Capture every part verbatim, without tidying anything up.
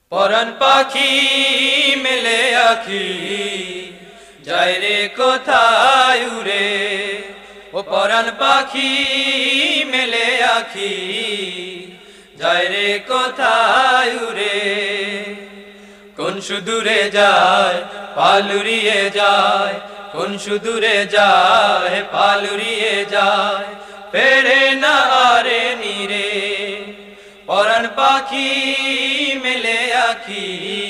পরাণ পাখি মেলে আখি যায় রে কোথায় উড়ে। ও পরাণ পাখি মেলে আখি যায় রে কোথায় উড়ে। কোন সুদূরে যায় পালুরিয়ে যায়, কোন সুদূরে যায় পালুরিয়ে যায়, ফেরে না রে নীরে। পরাণ পাখি মেলে আখি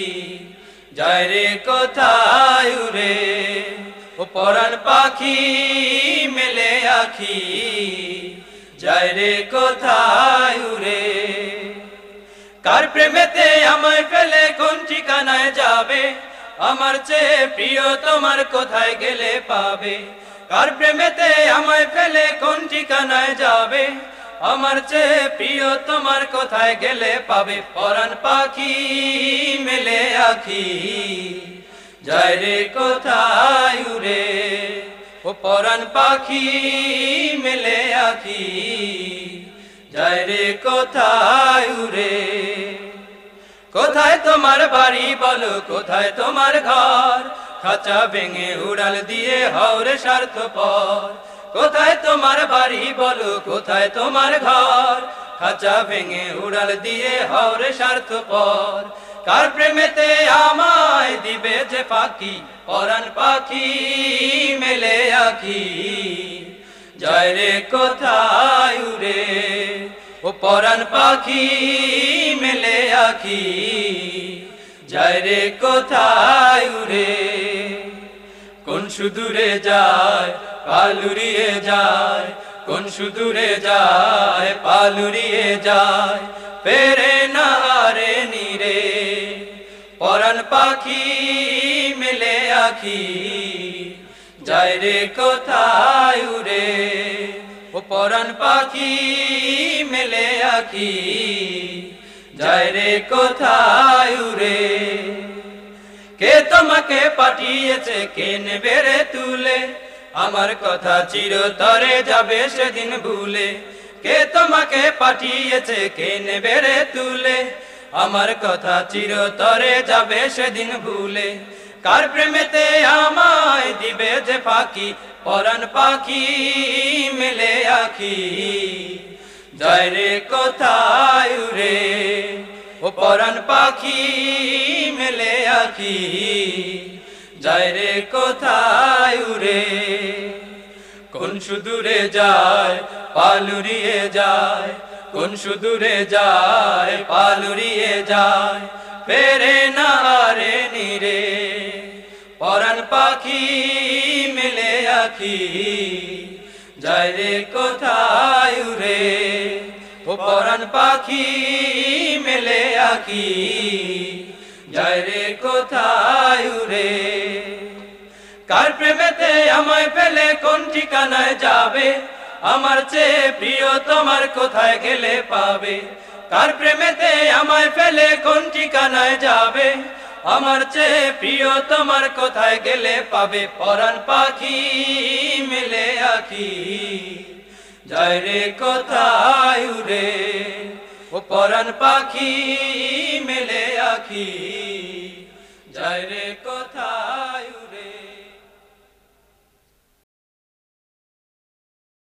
যায় রে কোথায় উড়ে। ও পরাণ পাখি মেলে আখি যায় রে কোথায় উড়ে। কার প্রেমেতে আমায় ফেলে কোন ঠিকানায় যাবে, আমার চেয়ে প্রিয় তোমার কোথায় গেলে পাবে। কার প্রেমেতে আমায় ফেলে কোন ঠিকানায় যাবে, আমার চেয়ে প্রিয় তোমার কোথায় গেলে পাবে। পরাণ পাখি মেলে আখি যায় রে কোথায় উড়ে। ও পরাণ পাখি মেলে আখি যায় রে কোথায় উড়ে। কোথায় তোমার বাড়ি বলো, কোথায় তোমার ঘর, খাঁচা ভেঙে উড়াল দিয়ে হওরে স্বার্থপর। কোথায় তোমার বাড়ি বলো, কোথায় তোমার ঘর, খাঁচা ভেঙে উড়াল দিয়ে হওরে স্বার্থপর। কার প্রেমেতে আমায় দিবে যে ফাঁকি, পরাণ পাখি মেলে আখি যায় রে কোথায় উড়ে। ও পরাণ পাখি মেলে আখি যায় রে কোথায় উড়ে। কোন সুদূরে যায় পালুরিয়ে যায়, কোন সুদূরে যায় পালুরিয়ে যায়, ফেরে না রে নীরে। পরাণ পাখি মেলে আখি যায় রে কোথায় উড়ে। ও পরাণ পাখি মেলে আখি যায় রে কোথায় উড়ে। কে তোমাকে পাঠিয়েছে কে নেবে রে তুলে, আমার কথা চিরতরে যাবে সেদিন ভুলে। কে তোমাকে পাঠিয়েছে কে নেবে রে তুলে, আমার কথা চিরতরে যাবে সেদিন ভুলে। কার প্রেমেতে আমায় দিবে যে ফাঁকি, পরাণ পাখি মেলে আখি যায় রে কোথায় উড়ে। ও পরাণ পাখি মেলে আখি যায় রে কোথায় উড়ে। কোন সুদূরে যায় পালুরিয়ে যায়, কোন সুদূরে যায় পালুরিয়ে যায়, ফেরে না রে নীরে। পরাণ পাখি মেলে আখি যায় রে কোথায় উড়ে। ও পরাণ পাখি মেলে আখি যায় রে কোথায় উড়ে। কার প্রেমেতে আমায় ফেলে কোন ঠিকানায় যাবে, আমার চেয়ে প্রিয় তোমার কোথায় গেলে পাবে। কার প্রেমেতে আমায় ফেলে কোন ঠিকানায় যাবে, আমার চেয়ে প্রিয় তোমার কোথায় গেলে পাবে। পরাণ পাখি মেলে আখি যায় রে কোথায় উড়ে। ও পরাণ পাখি মেলে আখি যায় রে কোথায়।